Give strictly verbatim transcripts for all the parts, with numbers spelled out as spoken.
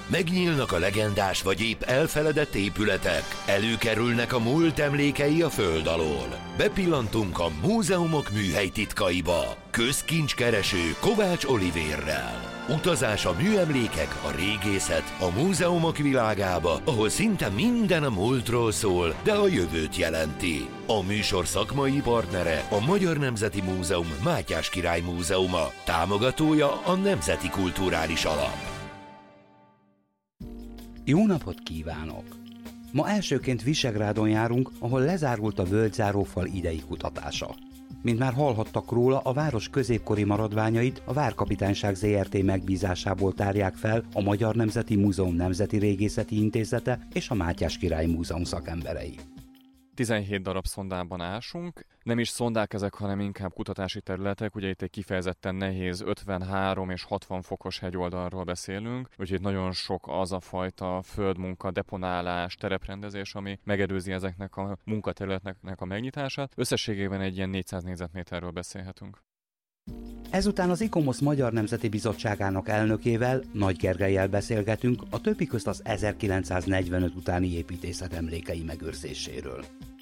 Megnyílnak a legendás vagy épp elfeledett épületek, előkerülnek a múlt emlékei a föld alól. Bepillantunk a múzeumok műhely titkaiba. Közkincskereső Kovács Olivérrel. Utazás a műemlékek, a régészet, a múzeumok világába, ahol szinte minden a múltról szól, de a jövőt jelenti. A műsor szakmai partnere a Magyar Nemzeti Múzeum Mátyás Király Múzeuma, támogatója a Nemzeti Kulturális Alap. Jó napot kívánok! Ma elsőként Visegrádon járunk, ahol lezárult a völgyzárófal idei kutatása. Mint már hallhattak róla, a város középkori maradványait a Várkapitányság zé er té megbízásából tárják fel a Magyar Nemzeti Múzeum Nemzeti Régészeti Intézete és a Mátyás Király Múzeum szakemberei. tizenhét darab szondában ásunk, nem is szondák ezek, hanem inkább kutatási területek, ugye itt egy kifejezetten nehéz ötvenhárom és hatvan fokos hegyoldalról beszélünk, úgyhogy nagyon sok az a fajta földmunka, deponálás, tereprendezés, ami megelőzi ezeknek a munkaterületeknek a megnyitását. Összességében egy ilyen négyszáz négyzetméterről beszélhetünk. Ezután az ICOMOS Magyar Nemzeti Bizottságának elnökével, Nagy Gergellyel beszélgetünk a többi közt az ezerkilencszáznegyvenöt utáni építészet emlékei megőrzéséről.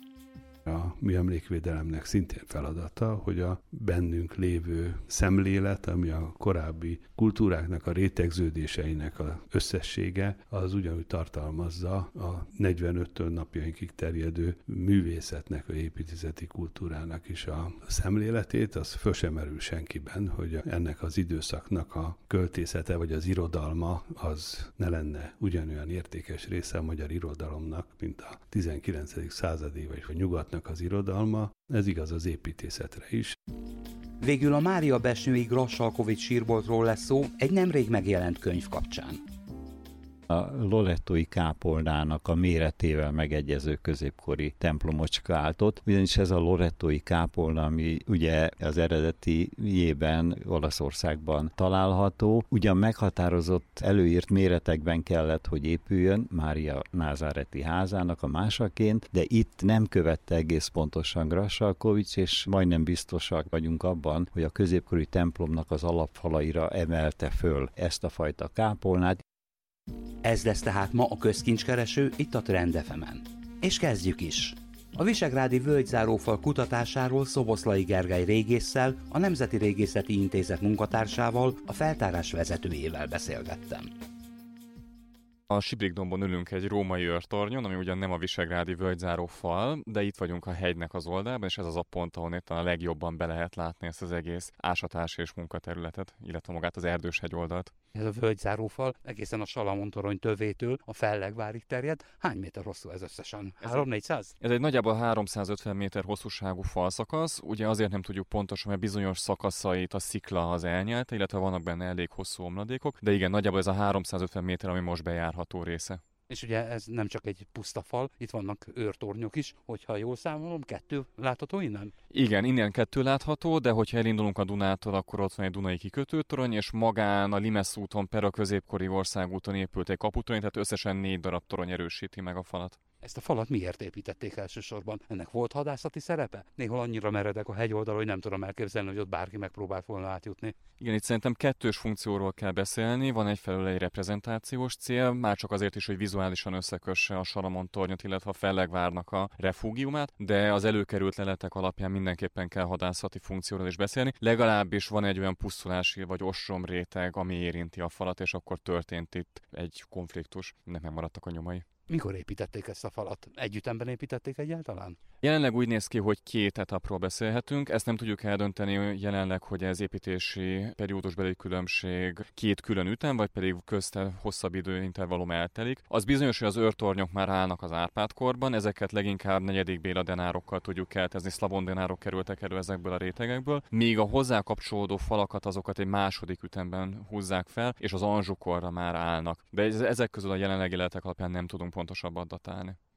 A műemlékvédelemnek szintén feladata, hogy a bennünk lévő szemlélet, ami a korábbi kultúráknak a rétegződéseinek az összessége, az ugyanúgy tartalmazza a negyvenöttől napjainkig terjedő művészetnek, a építészeti kultúrának is a szemléletét. Az föl sem merül senkiben, hogy ennek az időszaknak a költészete vagy az irodalma az ne lenne ugyanolyan értékes része a magyar irodalomnak, mint a tizenkilencedik századi vagy a nyugat az irodalma, ez igaz az építészetre is. Végül a Mária Besnői Grassalkovich sírboltról lesz szó egy nemrég megjelent könyv kapcsán. A lorettói kápolnának a méretével megegyező középkori templomocska állt ott, ugyanis ez a lorettói kápolna, ami ugye az eredetiében Olaszországban található, ugyan meghatározott előírt méretekben kellett, hogy épüljön Mária názáreti házának a másaként, de itt nem követte egész pontosan Grassalkovich, és majdnem biztosak vagyunk abban, hogy a középkori templomnak az alapfalaira emelte föl ezt a fajta kápolnát. Ez lesz tehát ma a közkincskereső itt a Trend ef emen. És kezdjük is! A visegrádi völgyzárófal kutatásáról Szoboszlai Gergely régésszel, a Nemzeti Régészeti Intézet munkatársával, a feltárás vezetőjével beszélgettem. A Sibrikdombon ülünk egy római őrtornyon, ami ugyan nem a visegrádi völgyzáró fal, de itt vagyunk a hegynek az oldalában, és ez az a pont, ahol itt a legjobban be lehet látni ezt az egész ásatási és munkaterületet, illetve magát az erdős hegyoldalt. Ez a völgyzárófal egészen a Salamon torony tövétől a Fellegvárig terjed. Hány méter hosszú ez összesen? három-négyszáz? Ez egy nagyjából háromszázötven méter hosszúságú falszakasz. Ugye azért nem tudjuk pontosan, mert bizonyos szakaszait a szikla az elnyelte, illetve vannak benne elég hosszú omladékok, de igen, nagyjából ez a háromszázötven méter, ami most bejárható része. És ugye ez nem csak egy puszta fal, itt vannak őrtornyok is, hogyha jól számolom, kettő látható innen? Igen, innen kettő látható, de hogyha elindulunk a Dunától, akkor ott van egy Dunai kikötőtorony, és magán a Limesz úton per a középkori országúton épült egy kaputorony, tehát összesen négy darab torony erősíti meg a falat. Ezt a falat miért építették elsősorban? Ennek volt hadászati szerepe? Néhol annyira meredek a hegyoldal, hogy nem tudom elképzelni, hogy ott bárki megpróbált volna átjutni. Igen, itt szerintem kettős funkcióról kell beszélni. Van egyfelől egy reprezentációs cél, már csak azért is, hogy vizuálisan összekösse a Salamon tornyot, illetve a Fellegvárnak a refúgiumát, de az előkerült leletek alapján mindenképpen kell hadászati funkcióról is beszélni. Legalábbis van egy olyan pusztulási vagy ostromréteg, ami érinti a falat, és akkor történt itt egy konfliktus, ennek megmaradtak a nyomai. Mikor építették ezt a falat? Együttemben építették egyáltalán? Jelenleg úgy néz ki, hogy két etapról beszélhetünk. Ezt nem tudjuk eldönteni jelenleg, hogy ez építési periódusbeli különbség két külön ütem, vagy pedig közte hosszabb időintervallum eltelik. Az bizonyos, hogy az őrtornyok már állnak az Árpád-korban, ezeket leginkább negyedik Béla denárokkal tudjuk keltezni, szlavon denárok kerültek elő ezekből a rétegekből, míg a hozzá kapcsolódó falakat azokat egy második ütemben húzzák fel, és az Anjou-korra már állnak. De ezek közül a jelenlegi leletek alapján nem tudunk pontosabbat datálni.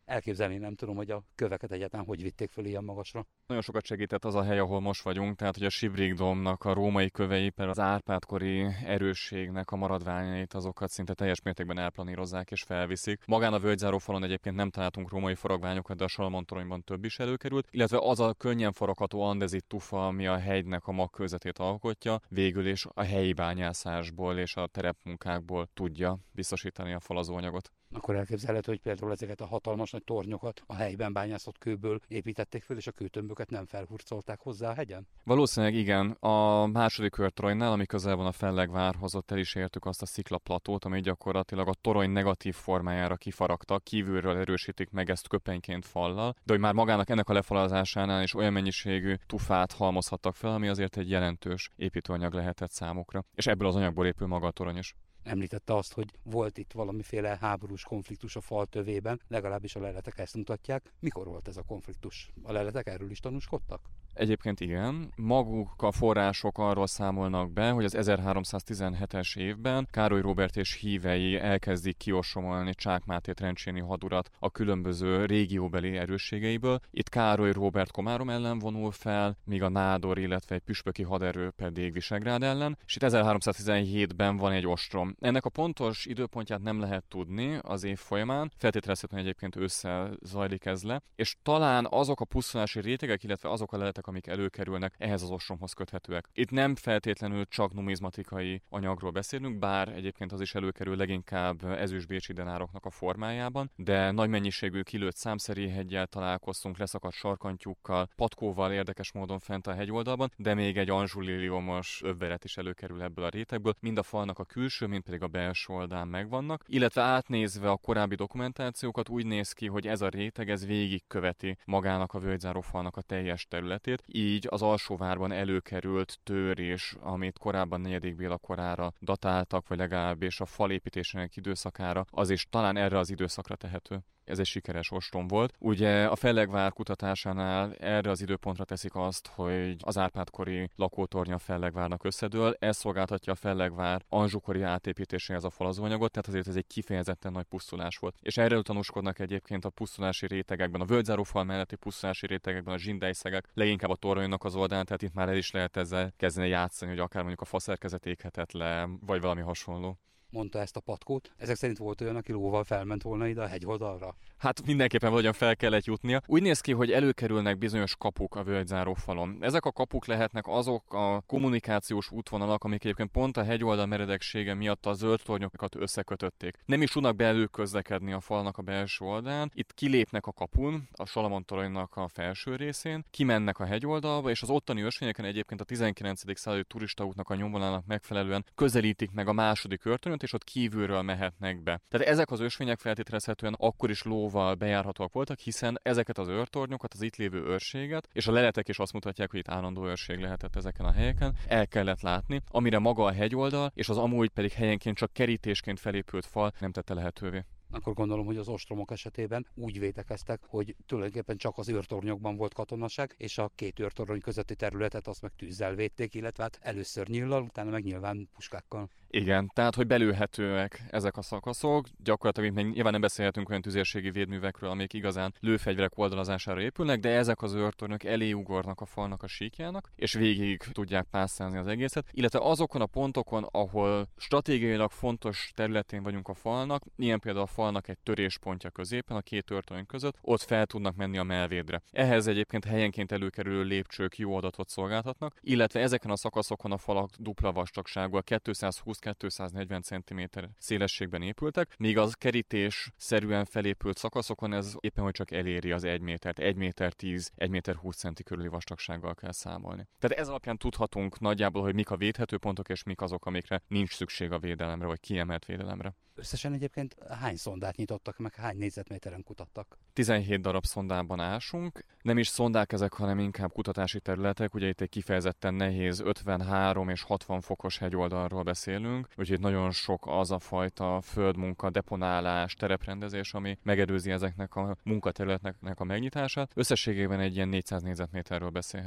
Elképzelni nem tudom, hogy a köveket egyáltalán hogy vitték föl ilyen magasra. Nagyon sokat segített az a hely, ahol most vagyunk, tehát hogy a Sibrikdomnak a római kövei, per az Árpád-kori erősségnek a maradványait, azokat szinte teljes mértékben elplanírozzák és felviszik. Magán a völgyzáró falon egyébként nem találtunk római faragványokat, de a Salamon-toronyban több is előkerült, illetve az a könnyen faragható andezit tufa, ami a hegynek a magkőzetét alkotja, végül is a helyi bányászásból és a terepmunkákból tudja biztosítani a falazóanyagot. Akkor elképzelhető, hogy például ezeket a hatalmas nagy tornyokat a helyben bányászott kőből építették föl, és a kőtömböket nem felhurcolták hozzá a hegyen? Valószínűleg igen. A második körtoronynál, ami közel van a Fellegvárhoz, ott el is értük azt a sziklaplatót, ami gyakorlatilag a torony negatív formájára kifaragta, kívülről erősítik meg ezt köpenyként fallal, de hogy már magának ennek a lefalazásánál is olyan mennyiségű tufát halmozhattak fel, ami azért egy jelentős építőanyag lehetett számukra. És ebből az anyagból épül maga a torony is. Említette azt, hogy volt itt valamiféle háborús konfliktus a fal tövében, legalábbis a leletek ezt mutatják. Mikor volt ez a konfliktus? A leletek erről is tanúskodtak? Egyébként igen. Maguk a források arról számolnak be, hogy az ezerháromszáztizenhetes évben Károly Róbert és hívei elkezdik kiosomolni Csák Máté trencséni hadurat a különböző régióbeli erősségeiből. Itt Károly Róbert Komárom ellen vonul fel, míg a nádor, illetve egy püspöki haderő pedig Visegrád ellen, és itt ezerháromszáztizenhétben van egy ostrom. Ennek a pontos időpontját nem lehet tudni az év folyamán, feltételezhetően egyébként ősszel zajlik ez le, és talán azok a pusztulási rétegek, illetve azok a leletek, amik előkerülnek, ehhez az ostromhoz köthetőek. Itt nem feltétlenül csak numizmatikai anyagról beszélünk, bár egyébként az is előkerül leginkább ezüstbécsi denároknak a formájában, de nagy mennyiségű kilőtt számszeréheggyel találkoztunk, leszakadt sarkantyúkkal, patkóval érdekes módon fent a hegyoldalban, de még egy anzsulilliomos övveret is előkerül ebből a rétegből, mind a falnak a külső, mind pedig a belső oldalán megvannak, illetve átnézve a korábbi dokumentációkat úgy néz ki, hogy ez a réteg ez végigköveti magának a völgyzárófalnak a teljes területét, így az alsóvárban előkerült törés, amit korábban negyedik Béla korára datáltak, vagy legalábbis a falépítésének időszakára, az is talán erre az időszakra tehető. Ez egy sikeres ostrom volt. Ugye a Fellegvár kutatásánál erre az időpontra teszik azt, hogy az Árpád-kori lakótornya Fellegvárnak összedől, ez szolgáltatja a Fellegvár anzsukori átépítéséhez a falazóanyagot, tehát azért ez egy kifejezetten nagy pusztulás volt. És erről tanúskodnak egyébként a pusztulási rétegekben, a völgyzárófal melletti pusztulási rétegekben a zsindelyszegek, leginkább a toronynak az oldalán, tehát itt már el is lehet ezzel kezdeni játszani, hogy akár mondjuk a faszerkezet éghetett le, vagy valami hasonló. Mondta ezt a patkót. Ezek szerint volt olyan, aki lóval felment volna ide a hegyoldalra? Hát mindenképpen valahogyan fel kellett jutnia. Úgy néz ki, hogy előkerülnek bizonyos kapuk a völgyzáró falon. Ezek a kapuk lehetnek azok a kommunikációs útvonalak, amik egyébként pont a hegyoldal meredeksége miatt a zöld tornyokat összekötötték. Nem is tudnak belül közlekedni a falnak a belső oldalán. Itt kilépnek a kapun, a Salamon-toronynak a felső részén, kimennek a hegyoldalba, és az ottani ösvényeken egyébként a tizenkilencedik századi turistaútnak a nyomvonalának megfelelően közelítik meg a második őrtornyot, és ott kívülről mehetnek be. Tehát ezek az ösvények feltételezhetően akkor is lóval bejárhatóak voltak, hiszen ezeket az őrtornyokat, az itt lévő őrséget, és a leletek is azt mutatják, hogy itt állandó őrség lehetett ezeken a helyeken, el kellett látni, amire maga a hegyoldal, és az amúgy pedig helyenként csak kerítésként felépült fal nem tette lehetővé. Akkor gondolom, hogy az ostromok esetében úgy védekeztek, hogy tulajdonképpen csak az őrtornyokban volt katonaság, és a két őrtorony közötti területet azt meg tűzzel védték, illetve hát először nyíllal, utána meg nyilván puskákkal. Igen, tehát hogy belőhetőek ezek a szakaszok, gyakorlatilag még nyilván nem beszélhetünk olyan tüzérségi védművekről, amik igazán lőfegyverek oldalazására épülnek, de ezek az őrtornyok elé ugornak a falnak a síkjának, és végig tudják pásztázni az egészet, illetve azokon a pontokon, ahol stratégiailag fontos területén vagyunk a falnak, ilyen például a falnak egy töréspontja középen, a két őrtorny között, ott fel tudnak menni a mellvédre. Ehhez egyébként helyenként előkerülő lépcsők jó adatot szolgáltatnak, illetve ezeken a szakaszokon a falak dupla vastagságúak kétszázhúsz-kétszáznegyven centiméter szélességben épültek, míg az kerítés szerűen felépült szakaszokon ez éppen hogy csak eléri az egy métert, egy méter tíz, egy méter húsz centi körüli vastagsággal kell számolni. Tehát ez alapján tudhatunk nagyjából, hogy mik a védhető pontok és mik azok, amikre nincs szükség a védelemre vagy kiemelt védelemre. Összesen egyébként hány szondát nyitottak meg, hány négyzetméteren kutattak? tizenhét darab szondában ásunk. Nem is szondák ezek, hanem inkább kutatási területek. Ugye itt egy kifejezetten nehéz ötvenhárom és hatvan fokos hegyoldalról beszélünk, úgyhogy nagyon sok az a fajta földmunka, deponálás, tereprendezés, ami megelőzi ezeknek a munkaterületeknek a megnyitását. Összességében egy ilyen négyszáz négyzetméterről beszélhetünk.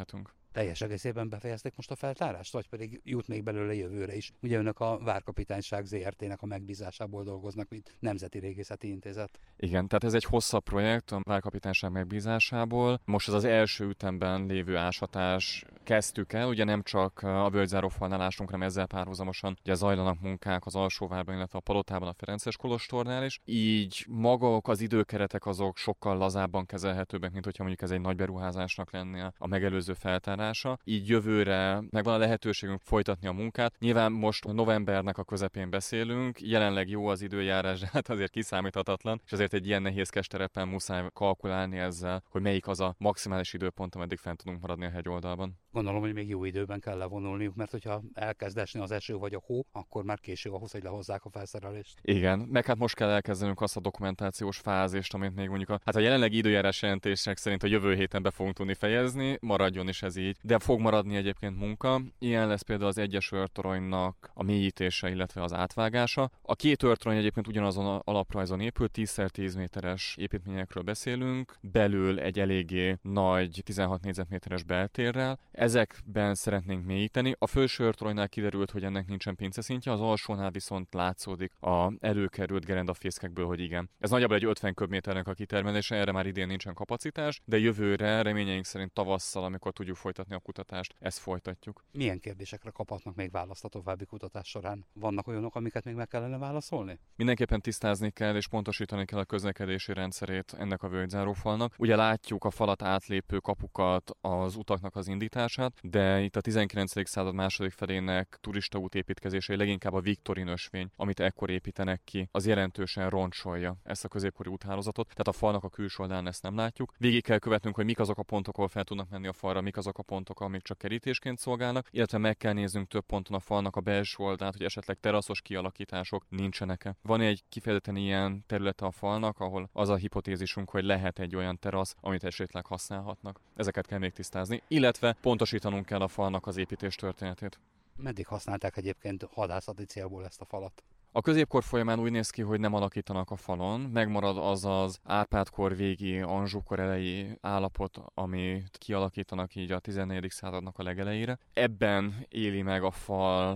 Teljes egészében befejezték most a feltárást, vagy pedig jut még belőle jövőre is? Ugye önök a Várkapitányság zé er té-nek a megbízásából dolgoznak, mint Nemzeti Régészeti Intézet. Igen, tehát ez egy hosszabb projekt a Várkapitányság megbízásából. Most az az első ütemben lévő ásatás kezdtük el, ugye nem csak a völgyzárófalnál ásunk, hanem ezzel párhuzamosan ugye zajlanak munkák az Alsóvárban, illetve a Palotában, a Ferences kolostornál is. Így maguk az időkeretek azok sokkal lazábban kezelhetőbbek, mint hogyha mondjuk ez egy nagy beruházásnak lenne a megelőző feltárása. Így jövőre megvan a lehetőségünk folytatni a munkát. Nyilván most novembernek a közepén beszélünk, jelenleg jó az időjárás, de hát azért kiszámíthatatlan, és azért egy ilyen nehézkes terepen muszáj kalkulálni ezzel, hogy melyik az a maximális időpont, ameddig fent tudunk maradni a hegyoldalban. Gondolom, hogy még jó időben kell levonulniuk, mert hogyha elkezd esni az eső vagy a hó, akkor már késő ahhoz, hogy lehozzák a felszerelést. Igen, meg hát most kell elkezdenünk azt a dokumentációs fázist, amit még mondjuk a, hát a jelenlegi időjárás jelentések szerint a jövő héten be fogunk tudni fejezni, maradjon is ez így, de fog maradni egyébként munka. Ilyen lesz például az egyes őrtoronynak a mélyítése, illetve az átvágása. A két őrtorony egyébként ugyanazon a alaprajzon épült, tíz szer tíz méteres építményekről beszélünk, belül egy eléggé nagy tizenhat négyzetméteres beltérrel. Ezekben szeretnénk mélyíteni. A felső őrtoronynál kiderült, hogy ennek nincsen pinceszintje, az alsónál viszont látszódik a előkerült gerendafészkekből, hogy igen. Ez nagyjából egy ötven köbméternek a kitermelése, erre már idén nincsen kapacitás, de jövőre reményeink szerint tavasszal, amikor tudjuk folytatni a kutatást, ezt folytatjuk. Milyen kérdésekre kaphatnak még választ a további kutatás során? Vannak olyanok, amiket még meg kellene válaszolni? Mindenképpen tisztázni kell és pontosítani kell a közlekedési rendszerét ennek a völgyzárófalnak. Ugye látjuk a falat átlépő kapukat, az utaknak az indítását, de itt a tizenkilencedik század második felének turistaút építkezései, leginkább a Viktorin ösvény, amit ekkor építenek ki, az jelentősen roncsolja ezt a középkori úthálózatot, tehát a falnak a külső oldalán ezt nem látjuk. Végig kell követnünk, hogy mik azok a pontok, ahol fel tudnak menni a falra, mik azok a pontok, amik csak kerítésként szolgálnak, illetve meg kell néznünk több ponton a falnak a belső oldalát, hogy esetleg teraszos kialakítások nincsenek-e. Van egy kifejezetten ilyen területe a falnak, ahol az a hipotézisünk, hogy lehet egy olyan terasz, amit esetleg használhatnak. Ezeket kell még tisztázni, illetve pontosítanunk kell a falnak az építés történetét. Meddig használták egyébként hadászati célból ezt a falat? A középkor folyamán úgy néz ki, hogy nem alakítanak a falon, megmarad az az Árpád-kor végi, Anjou-kor elejé állapot, amit kialakítanak így a tizennegyedik századnak a legelejére. Ebben éli meg a fal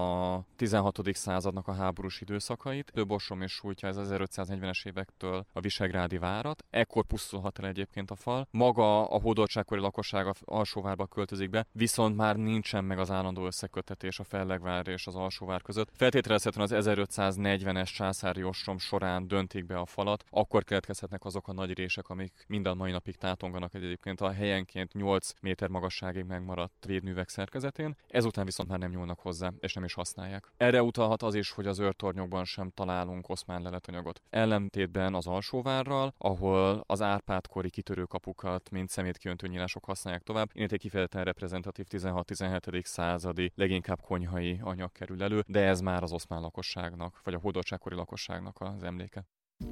a tizenhatodik századnak a háborús időszakait. Bosom és sújtja ez az ezerötszáznegyvenes évektől a visegrádi várat. Ekkor pusztulhat el egyébként a fal. Maga a hódoltságkori lakosság Alsóvárba költözik be, viszont már nincsen meg az állandó összeköttetés a Fellegvár és az Alsóvár között. Feltételezhetően az ezerötszáznegyvenes császári ostrom során döntik be a falat, akkor keletkezhetnek azok a nagy rések, amik minden mai napig tátonganak egyébként a helyenként nyolc méter magasságig megmaradt védművek szerkezetén, ezután viszont már nem nyúlnak hozzá, és nem is használják. Erre utalhat az is, hogy az őrtornyokban sem találunk oszmán leletanyagot. Ellentétben az Alsóvárral, ahol az Árpád-kori kitörőkapukat, mint szemétkiöntő nyílások használják tovább, innen egy kifejezetten reprezentatív tizenhat-tizenhetedik századi, leginkább konyhai anyag kerül elő, de ez már az oszmán lakosságnak, vagy a hódoltságkori lakosságnak az emléke.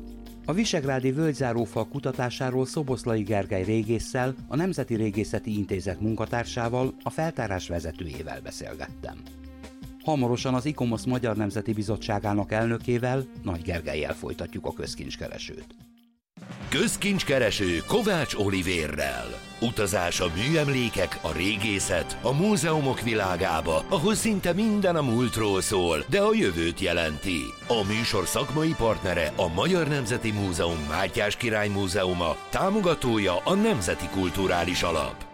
A visegrádi völgyzárófal kutatásáról Szoboszlai Gergely régésszel, a Nemzeti Régészeti Intézet munkatársával, a feltárás vezetőjével beszélgettem. Hamarosan az ICOMOS Magyar Nemzeti Bizottságának elnökével, Nagy Gergellyel folytatjuk a közkincskeresőt. Közkincskereső Kovács Olivérrel. Utazás a műemlékek, a régészet, a múzeumok világába, ahol szinte minden a múltról szól, de a jövőt jelenti. A műsor szakmai partnere a Magyar Nemzeti Múzeum Mátyás Király Múzeuma, támogatója a Nemzeti Kulturális Alap.